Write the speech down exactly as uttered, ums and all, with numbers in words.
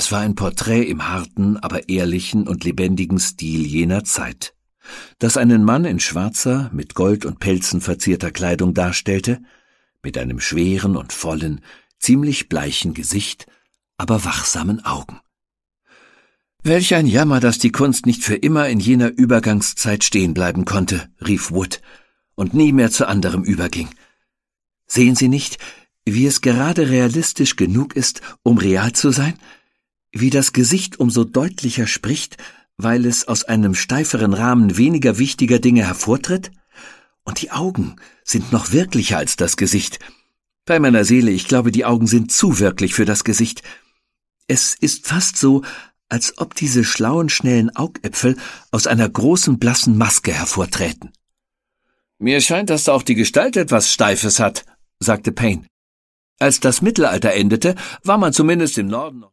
Es war ein Porträt im harten, aber ehrlichen und lebendigen Stil jener Zeit, das einen Mann in schwarzer, mit Gold und Pelzen verzierter Kleidung darstellte, mit einem schweren und vollen, ziemlich bleichen Gesicht, aber wachsamen Augen. »Welch ein Jammer, dass die Kunst nicht für immer in jener Übergangszeit stehen bleiben konnte«, rief Wood, »und nie mehr zu anderem überging. Sehen Sie nicht, wie es gerade realistisch genug ist, um real zu sein? Wie das Gesicht umso deutlicher spricht, weil es aus einem steiferen Rahmen weniger wichtiger Dinge hervortritt? Und die Augen sind noch wirklicher als das Gesicht. Bei meiner Seele, ich glaube, die Augen sind zu wirklich für das Gesicht. Es ist fast so, als ob diese schlauen, schnellen Augäpfel aus einer großen, blassen Maske hervorträten.« »Mir scheint, dass da auch die Gestalt etwas Steifes hat«, sagte Payne. »Als das Mittelalter endete, war man zumindest im Norden noch